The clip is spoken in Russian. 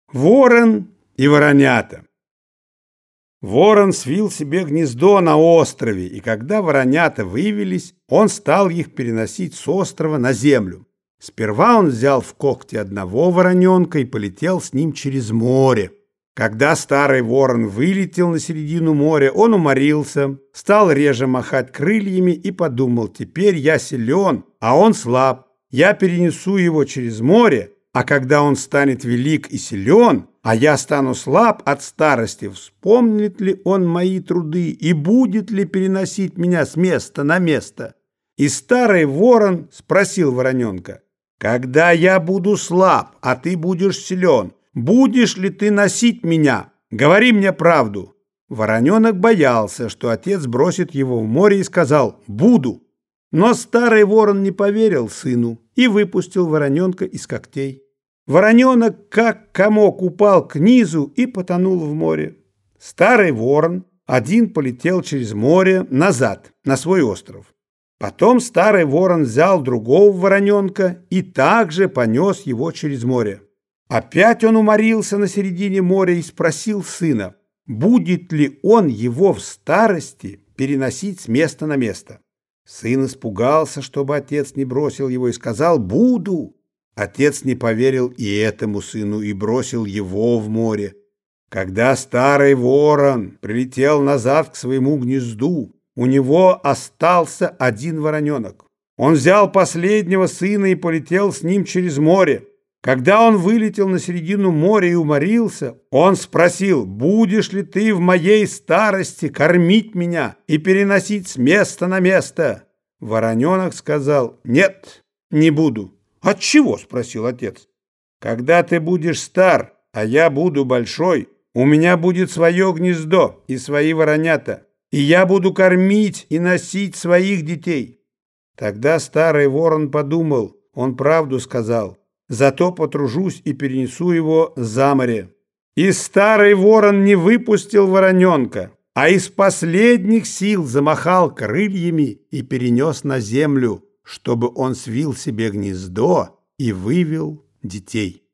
Ворон и воронята. Ворон свил себе гнездо на острове, и когда воронята вывелись, он стал их переносить с острова на землю. Сперва он взял в когти одного вороненка и полетел с ним через море. Когда старый ворон вылетел на середину моря, он уморился, стал реже махать крыльями и подумал: теперь я силен, а он слаб. Я перенесу его через море, а когда он станет велик и силен, а я стану слаб от старости, вспомнит ли он мои труды и будет ли переносить меня с места на место? И старый ворон спросил вороненка: когда я буду слаб, а ты будешь силен, будешь ли ты носить меня? Говори мне правду. Вороненок боялся, что отец бросит его в море, и сказал: буду. Но старый ворон не поверил сыну и выпустил вороненка из когтей. Вороненок, как комок, упал к низу и потонул в море. Старый ворон один полетел через море назад, на свой остров. Потом старый ворон взял другого вороненка и также понес его через море. Опять он уморился на середине моря и спросил сына, будет ли он его в старости переносить с места на место. Сын испугался, чтобы отец не бросил его, и сказал: буду. Отец не поверил и этому сыну и бросил его в море. Когда старый ворон прилетел назад к своему гнезду, у него остался один вороненок. Он взял последнего сына и полетел с ним через море. Когда он вылетел на середину моря и уморился, он спросил: будешь ли ты в моей старости кормить меня и переносить с места на место? Вороненок сказал: нет, не буду. Отчего? Спросил отец. Когда ты будешь стар, а я буду большой, у меня будет свое гнездо и свои воронята, и я буду кормить и носить своих детей. Тогда старый ворон подумал: он правду сказал, зато потружусь и перенесу его за море. И старый ворон не выпустил вороненка, а из последних сил замахал крыльями и перенес на землю, чтобы он свил себе гнездо и вывел детей.